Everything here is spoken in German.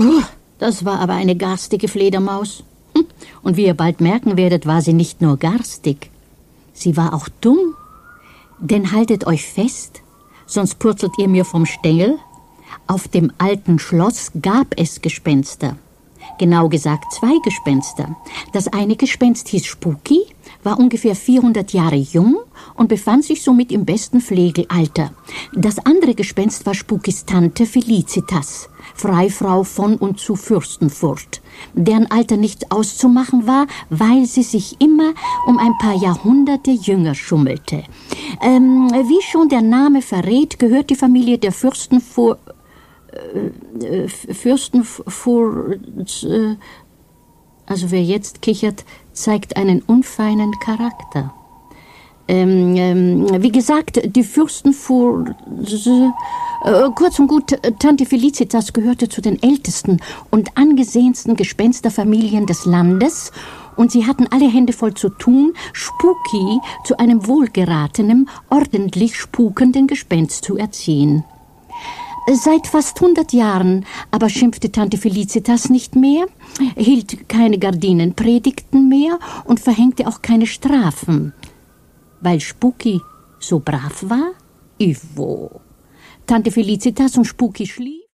Das war aber eine garstige Fledermaus. Und wie ihr bald merken werdet, war sie nicht nur garstig. Sie war auch dumm. Denn haltet euch fest, sonst purzelt ihr mir vom Stängel. Auf dem alten Schloss gab es Gespenster. Genau gesagt 2 Gespenster. Das eine Gespenst hieß Spooky, war ungefähr 400 Jahre jung und befand sich somit im besten Pflegealter. Das andere Gespenst war Spookys Tante Felicitas, Freifrau von und zu Fürstenfurt, deren Alter nicht auszumachen war, weil sie sich immer um ein paar Jahrhunderte jünger schummelte. Wie schon der Name verrät, gehört die Familie der Fürstenfurt, also wer jetzt kichert, zeigt einen unfeinen Charakter. Wie gesagt, die Fürstenfurt, kurz und gut, Tante Felicitas gehörte zu den ältesten und angesehensten Gespensterfamilien des Landes und sie hatten alle Hände voll zu tun, Spooky zu einem wohlgeratenen, ordentlich spukenden Gespenst zu erziehen. Seit fast 100 Jahren aber schimpfte Tante Felicitas nicht mehr, hielt keine Gardinenpredigten mehr und verhängte auch keine Strafen. Weil Spooky so brav war? Ivo. Tante Felicitas und Spooky schliefen.